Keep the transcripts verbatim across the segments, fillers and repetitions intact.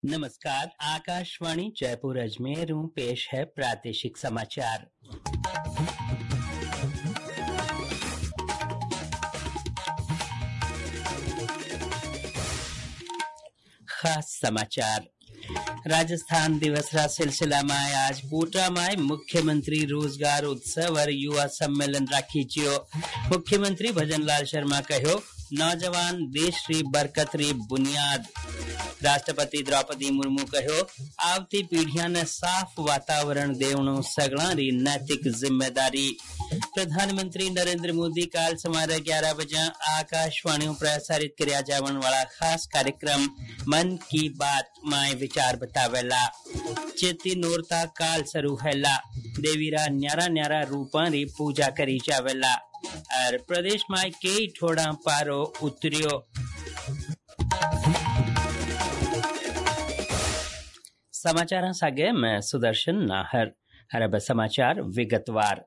नमस्कार, आकाशवाणी जयपुर अजमेर हूँ, पेश है प्रादेशिक समाचार। खास समाचार। राजस्थान दिवस रा सिलसिला में आज कोटा में मुख्यमंत्री रोजगार उत्सव और युवा सम्मेलन राखी जियो। मुख्यमंत्री भजनलाल शर्मा कहो, नौजवान देश री बरकत री बुनियाद। राष्ट्रपति द्रौपदी मुर्मू कहो, आवती पीढ़ियां ने साफ वातावरण देवणो सगळा री नैतिक जिम्मेदारी। प्रधानमंत्री नरेंद्र मोदी काल सवारे ग्यारह बजे आकाशवाणी प्रसारित कर्या जावण वाला खास कार्यक्रम मन की बात में विचार बतावेला। चेती नोरता काल शुरू हैला, देवीरा न्यारा न्यारा रूपा री पूजा करी जावेला और प्रदेश में कई ठोड़ा पारो उतरियो। समाचार सागे मैं सुदर्शन नाहर। हर अब समाचार विगतवार।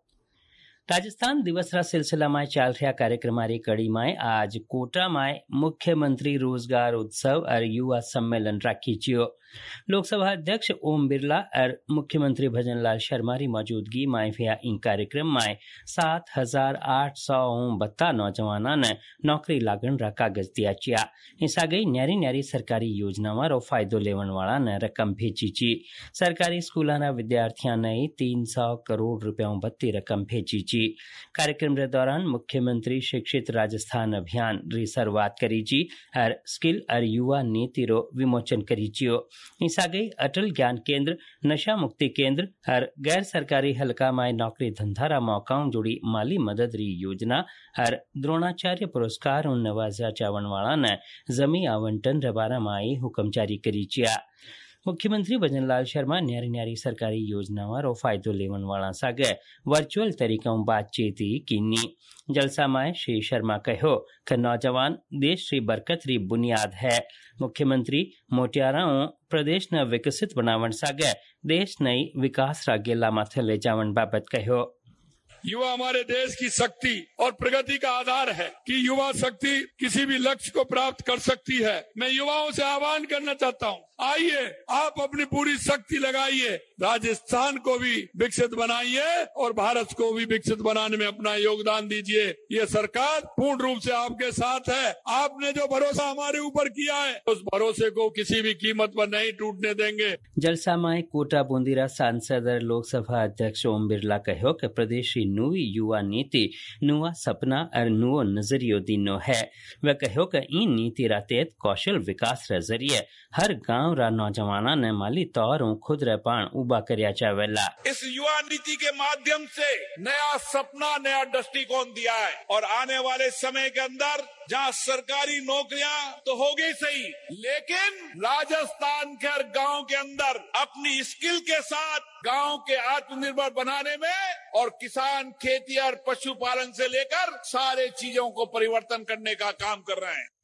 राजस्थान दिवस रा सिलसिला में चल रहा कार्यक्रम री कड़ी में आज कोटा में मुख्यमंत्री रोजगार उत्सव और युवा सम्मेलन राखी जियो। लोकसभा अध्यक्ष ओम बिरला और मुख्यमंत्री भजनलाल शर्मा की मौजूदगी में हुआ इन कार्यक्रम में सात हजार आठ सौ बत्ता नौजवानों ने नौकरी लागण रा कागज दिया चिया। इस आगे न्यारी न्यारी सरकारी योजनाओं रो फायदो लेवन वाला ने रकम भेजी ची। सरकारी स्कूलों ना विद्यार्थियों ने तीन सौ करोड़ रुपयों बत्ती रकम भेजी ची। कार्यक्रम के दौरान मुख्यमंत्री शिक्षित राजस्थान अभियान री शुरुआत करी जी और स्किल और युवा नीति रो विमोचन करी जियो। इस आगे अटल ज्ञान केंद्र, नशा मुक्ति केंद्र और गैर सरकारी हलका में नौकरी धंधारा मौकाओं जुड़ी माली मदद री योजना और द्रोणाचार्य पुरस्कार उन नवाजा चावण वाला ने जमी आवंटन रबारा माई हुक्म जारी करी चिया। मुख्यमंत्री भजनलाल शर्मा न्यारी न्यारी सरकारी योजनाओं रो फायदो लेवन वाला सागे वर्चुअल तरीकों बातचीत कीनी। जलसा में श्री शर्मा कहो कि नौजवान देश री बरकत री बुनियाद है। मुख्यमंत्री मोटियाराओं प्रदेश ने विकसित बनावन सागे देश नई विकास रा गेला माथे ले जावन बाबत कहो। युवा हमारे देश की शक्ति और प्रगति का आधार है कि युवा शक्ति किसी भी लक्ष्य को प्राप्त कर सकती है। मैं युवाओं से आह्वान करना चाहता हूँ, आइए आप अपनी पूरी शक्ति लगाइए, राजस्थान को भी विकसित बनाइए और भारत को भी विकसित बनाने में अपना योगदान दीजिए। ये सरकार पूर्ण रूप से आपके साथ है। आपने जो भरोसा हमारे ऊपर किया है, उस भरोसे को किसी भी कीमत पर नहीं टूटने देंगे। जलसा में कोटा बूंदीरा सांसद और लोकसभा अध्यक्ष ओम बिरला कहो कि प्रदेश की नुवी युवा नीति नुआ सपना और नुओ नजरियो दिनो है। वह कहो कि इन नीति रा तहत कौशल विकास रे जरिए हर गांव रा नौजवाना ने माली तौर खुद रे पान उबा करया चावेला। इस युवा नीति के माध्यम से नया सपना, नया दृष्टिकोण दिया है और आने वाले समय के अंदर जहाँ सरकारी नौकरियां तो होगी सही, लेकिन राजस्थान के हर गांव के अंदर अपनी स्किल के साथ गांव के आत्मनिर्भर बनाने में और किसान खेती और पशुपालन से लेकर सारे चीजों को परिवर्तन करने का काम कर रहे हैं।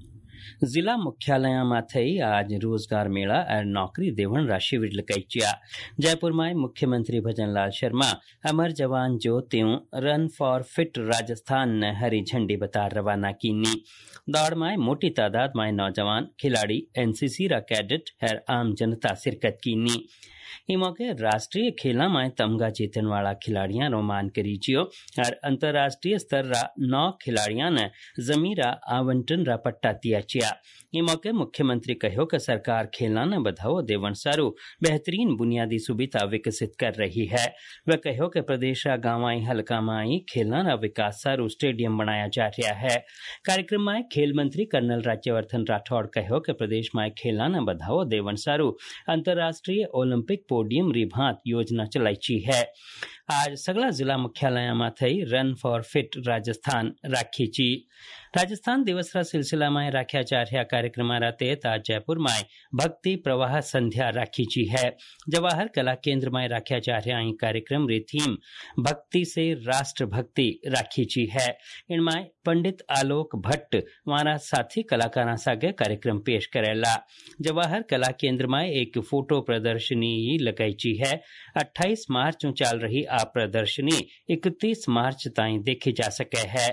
जिला मुख्यालय माथई आज रोजगार मेला और नौकरी देवण रा शिविर लगाईचिया। जयपुर में मुख्यमंत्री भजनलाल शर्मा अमर जवान ज्योतियों रन फॉर फिट राजस्थान ने हरी झंडी बता रवाना कीनी। दौड़ में मोटी तादाद में नौजवान खिलाड़ी, एनसीसी रा कैडेट और आम जनता शिरकत कीनी। ई मौके राष्ट्रीय खेला में तमगा जीतन वाला खिलाड़ियां रोमान करी जियो और अंतर्राष्ट्रीय स्तर रा नौ खिलाड़ियां ने जमीरा आवंटन रा पट्टा दिया चिया। ई मौके मुख्यमंत्री कहो कि सरकार खेला ने बढ़ावो देवन सारू बेहतरीन बुनियादी सुविधा विकसित कर रही है। वह कहो कि प्रदेश रा गांवाई हलका में खेला रा विकास सारू स्टेडियम बनाया जा रहा है। कार्यक्रम में खेल मंत्री कर्नल राज्यवर्धन राठौड़ कहो कि प्रदेश में खेला ने बढ़ावो देवन सारू अंतर्राष्ट्रीय ओलंपिक पोडियम री भांत योजना चलाई है। आज सगला जिला मुख्यालय में थई रन फॉर फिट राजस्थान राखी ची। राजस्थान दिवस रा सिलसिला में राख्या जा रहा कार्यक्रम तहत आज जयपुर में भक्ति प्रवाह संध्या राखी ची है। जवाहर कला केंद्र में राख्या जा रहा कार्यक्रम री थीम भक्ति से राष्ट्र भक्ति राखी ची है। इनमें पंडित आलोक भट्ट वारा साथी कलाकारा सागे कार्यक्रम पेश करेला। जवाहर कला केंद्र में एक फोटो प्रदर्शनी लगाई ची है। अट्ठाईस मार्च चाल रही आ प्रदर्शनी इकतीस मार्च ताई देखी जा सके है।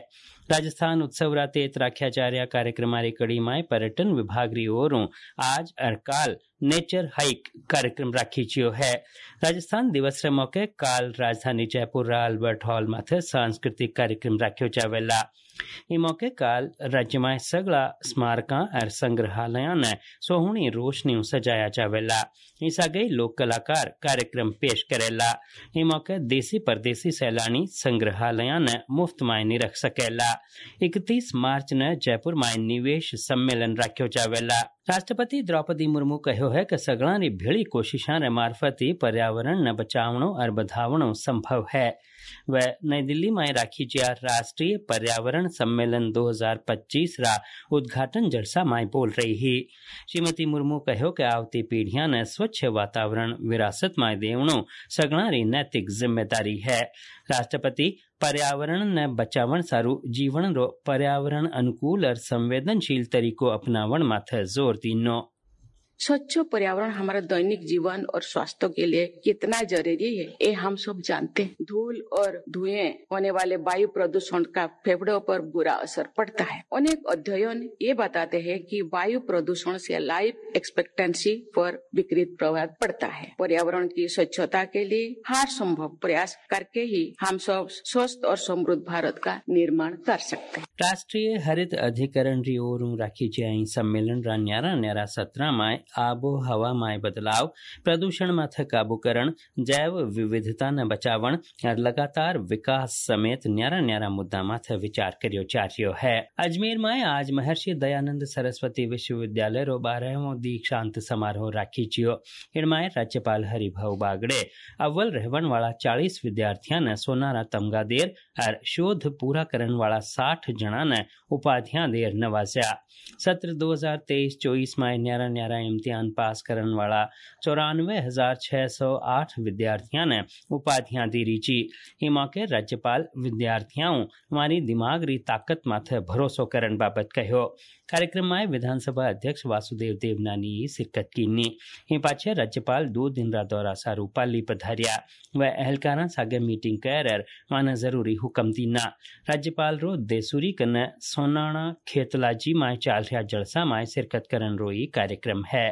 राजस्थान उत्सव रा तेत राख्या जा रहा कार्यक्रमारी कड़ी में पर्यटन विभाग री ओरों आज और काल नेचर हाइक कार्यक्रम राखी चियो है। राजस्थान दिवस रे मौके काल राजधानी जयपुर रा अल्बर्ट हॉल माथे सांस्कृतिक कार्यक्रम राख्यो जावेला। ई मौके काल राज्य में सगला स्मारका और संग्रहालय ने सोहनी रोशनी सजाया जावेला। ईसा गई लोक कलाकार कार्यक्रम पेश करेला। ई मौके देसी परदेसी सैलानी संग्रहालय ने मुफ्त में निरख सकेला। इकतीस मार्च ने जयपुर में निवेश सम्मेलन राख्यो जावेला। राष्ट्रपति द्रौपदी मुर्मू कहो है कि सगला री भेड़ी कोशिशा रे मार्फत ही पर्यावरण ने बचावणो और बधावणो संभव है। वह नई दिल्ली में राखी जा राष्ट्रीय पर्यावरण सम्मेलन दो हज़ार पच्चीस रा उद्घाटन जलसा में बोल रही ही। श्रीमती मुर्मू कहो कि आवती पीढ़ियां ने स्वच्छ वातावरण विरासत में देवणो सगला री नैतिक जिम्मेदारी है। राष्ट्रपति पर्यावरण ने बचावण सारू जीवन रो पर्यावरण अनुकूल और संवेदनशील तरीको अपनावण माथे जोर दीनो। स्वच्छ पर्यावरण हमारा दैनिक जीवन और स्वास्थ्य के लिए कितना जरूरी है ये हम सब जानते हैं। धूल और धुएं होने वाले वायु प्रदूषण का फेफड़ों पर बुरा असर पड़ता है। अनेक अध्ययन ये बताते हैं कि वायु प्रदूषण से लाइफ एक्सपेक्टेंसी पर विपरीत प्रभाव पड़ता है। पर्यावरण की स्वच्छता के लिए हर संभव प्रयास करके ही हम सब स्वस्थ और समृद्ध भारत का निर्माण कर सकते हैं। राष्ट्रीय हरित अधिकरण री ओर राखी जाई सम्मेलन रा न्यारा न्यारा सत्रह में आबो हवा में बदलाव, प्रदूषण माथे काबू करण, जैव विविधता ने बचावण और लगातार विकास समेत न्यारा न्यारा मुद्दा माथे विचार करियो जा रह्यो है। अजमेर में आज महर्षि दयानंद सरस्वती विश्वविद्यालय रो बारहवो दीक्षांत समारोह राखी जियो। इनमें राज्यपाल हरिभाऊ बागड़े अव्वल रहवन वाला चालीस विद्यार्थियों ने सोनारा तमगा देर और शोध पूरा करन वाला साठ जना ने उपाधियां देर नवाजा। सत्र दो हजार तेईस चौबीस में न्यारा न्यारा इम्तिहान पास करने वाला चौरानवे हजार छह सौ आठ विद्यार्थियों ने उपाधियां दी रीची। ई मौके राज्यपाल विद्यार्थियों हमारी दिमाग री ताकत माथे भरोसो करन बाबत कहो। कार्यक्रम में विधानसभा अध्यक्ष वासुदेव देवनानी शिरकत कीनी। ई पाछे राज्यपाल दो दिन रा दौरा सारू पाली पधारिया। वह अहलकारा सागे मीटिंग कर माने जरूरी हुक्म दीना। राज्यपाल रो देसुरी कने सोनाणा खेतलाजी में चाल रहा जलसा में शिरकत करन रोई कार्यक्रम है।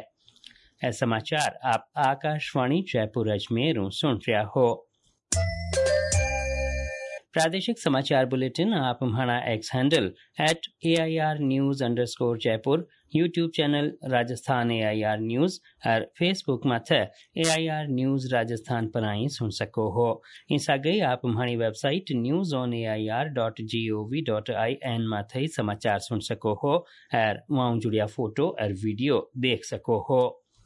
ऐ समाचार आप आकाशवाणी जयपुर अजमेर सुन रहा हो। प्रादेशिक समाचार बुलेटिन आप हमारा X handle at A I R news underscore Jaipur, YouTube channel Rajasthan A I R news और फेसबुक माथे A I R news Rajasthan पर आई सुन सको हो। इस आगे आप हमारी website news on A I R dot G O V dot I N माथे समाचार सुन सको हो और वहाँ जुड़िया फोटो और वीडियो देख सको हो।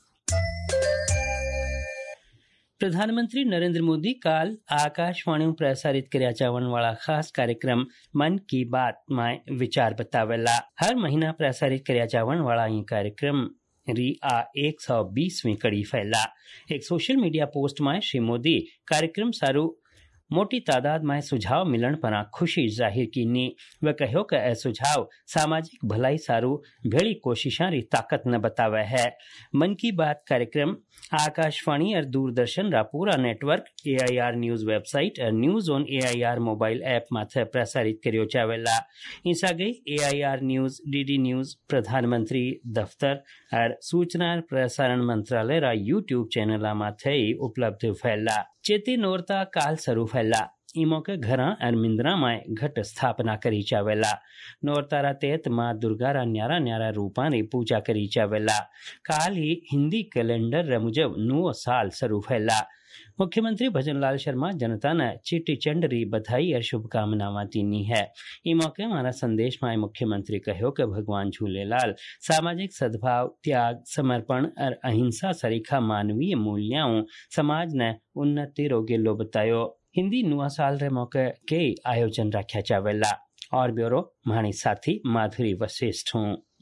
प्रधानमंत्री नरेंद्र मोदी काल आकाशवाणी में प्रसारित किया जावन वाला खास कार्यक्रम मन की बात में विचार बतावेला। हर महीना प्रसारित किया जावन वाला ये कार्यक्रम री आ एक सौ बीसवीं कड़ी फैला। एक सोशल मीडिया पोस्ट में श्री मोदी कार्यक्रम सारू मोटी तादाद में सुझाव मिलन पर खुशी जाहिर कीनी। वह कहो कि ए सुझाव सामाजिक भलाई सारू भेड़ी कोशिशा री ताकत न बतावे है। मन की बात कार्यक्रम आकाशवाणी और दूरदर्शन रा पूरा network A I R news website और news on A I R mobile app माथे प्रसारित करियो जावेला। इस आगे A I R news, D D news, प्रधानमंत्री दफ्तर और सूचना और प्रसारण मंत्रालय रा यूट्यूब चैनल माथे उपलब्ध फैला। चेती नोरता काल सरू फैला। ई मौके घर और मिंद्रा में घट स्थापना करी जावेला। नोरतारा तेत माँ दुर्गा रा न्यारा न्यारा रूपा री पूजा करी जावेला। काल ही हिंदी कैलेंडर रे मुजब नुओ साल सरू फैला। मुख्यमंत्री भजनलाल शर्मा जनता ने चेटी चंड री बधाई और शुभकामनाएं दीनी है। ई मौके हमारा संदेश में मुख्यमंत्री कहो कि भगवान झूलेलाल सामाजिक सद्भाव, त्याग, समर्पण और अहिंसा सरीखा मानवीय मूल्यों समाज ने उन्नति रो गेलो बतायो। हिंदी नुआ साल रे मौके के आयोजन रखा जावेला। और ब्यूरो मानी साथी माधुरी वशिष्ठ हूँ।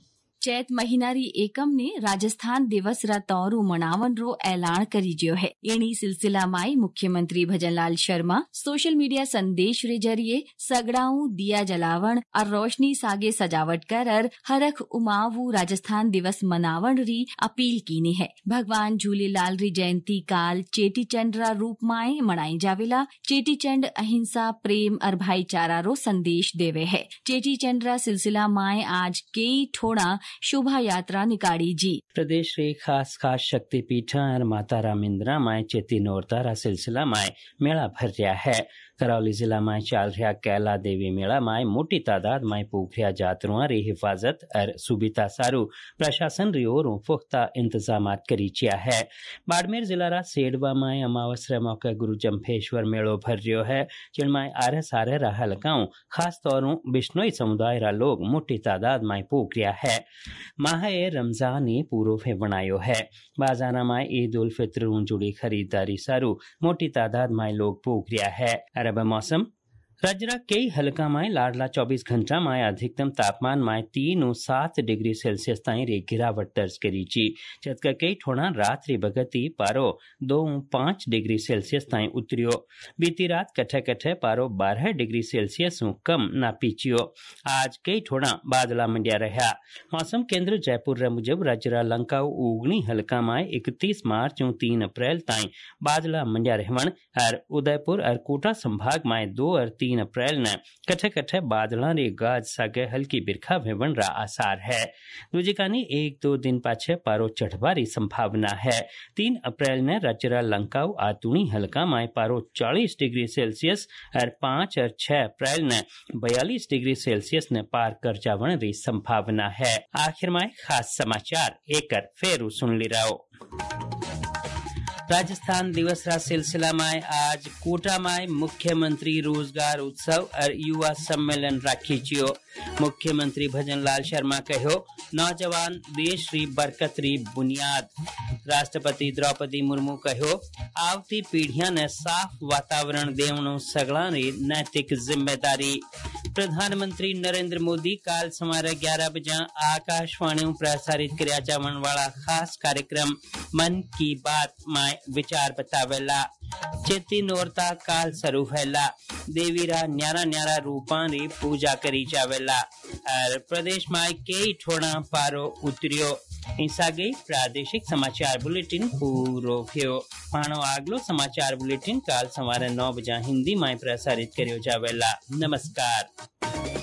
चैत महीना री एकम ने राजस्थान दिवस रा तौरू मनावन रो ऐलान करी जियो है। एनी सिलसिला माई मुख्यमंत्री भजनलाल शर्मा सोशल मीडिया संदेश रे जरिए सगड़ाऊ दिया जलावण और रोशनी सागे सजावट कर हरख उमावू राजस्थान दिवस मनावण री अपील कीनी है। भगवान झूलेलाल री जयंती काल चेटीचंड रा रूप माए मनाई जावेला। चेटीचंड अहिंसा प्रेम और भाईचारा रो संदेश देवे है। चेटीचंड रा सिलसिला माए आज कई ठोड़ा शोभा यात्रा निकाली जी। प्रदेश रे खास खास शक्तिपीठा और माता रामिंद्रा माए चेती नोरता रा सिलसिला माए मेला भर रहा है। करौली जिला में चल रहा कैला देवी मेला में मोटी तादाद में पोखरिया जातरुआ री हिफाजत और सुबिता सारू प्रशासन री ओर पुख्ता इंतजाम करी चिया है। बाड़मेर जिला रा सेडवा में अमावस रे मौके गुरु जम्भेश्वर मेलो भर रियो है, जिनमें आरे सारे रा हलकाओं खास तौरों बिश्नोई समुदाय रा लोग मोटी तादाद में पोखरिया है। माह ए रमजान पूर्व है बनायो है। बाजारा में ईद उल फित्र जुड़ी खरीदारी सारू मोटी तादाद में लोग पोखरिया है। अब मौसम राज्य कई हल्का में लाडला चौबीस घंटा में अधिकतम तापमान में तीन और सात डिग्री सेल्सियस ताई रे गिरावट दर्ज करी ची, जबकि कई ठोड़ा रात री बगती पारो दो पांच डिग्री सेल्सियस ताई उतरियो। बीती रात कठे कठे पारो बारह डिग्री सेल्सियस कम नापीचियो। आज कई ठोड़ा बादला मंडिया रहा। मौसम केंद्र जयपुर रे मुजब राज्य लंकाऊ उगनी हल्का में इकतीस मार्च और तीन अप्रैल ताई बादला मंडिया रहवन और उदयपुर और कोटा संभाग में दो और तीन अप्रैल ने कठे कठे बादला रे गाज सागे हल्की बिरखा भेवन रा आसार है। दूजिकानी एक दो दिन पाछे पारो चढ़वारी संभावना है। तीन अप्रैल ने राज्य लंकाऊ आतुणी हल्का में पारो चालीस डिग्री सेल्सियस और पांच और छह अप्रैल ने बयालीस डिग्री सेल्सियस ने पार कर जावन री संभावना है। आखिर में खास समाचार एकर फेरू सुन ली रहो। राजस्थान दिवस रा सिलसिला में आज कोटा में मुख्यमंत्री रोजगार उत्सव और युवा सम्मेलन राखी चियो। मुख्यमंत्री भजनलाल शर्मा कहो नौजवान देश री बरकत री बुनियाद। राष्ट्रपति द्रौपदी मुर्मू कहो आवती पीढ़ियां ने साफ वातावरण देवनो सगला री नैतिक जिम्मेदारी। प्रधानमंत्री नरेंद्र मोदी काल सवारे ग्यारह बजे आकाशवाणी प्रसारित किया जावन वाला खास कार्यक्रम मन की बात में विचार बतावेला। चेती नोरता काल शुरू हैला। देवी रा न्यारा न्यारा रूपा री पूजा करी जावेला और प्रदेश में कई ठोड़ा पारो उतरियो। ऐसा गई प्रादेशिक समाचार बुलेटिन पूरो थियो। पाणो आगलो समाचार बुलेटिन काल सवारे नौ बजे हिंदी में प्रसारित करियो जावेला। नमस्कार।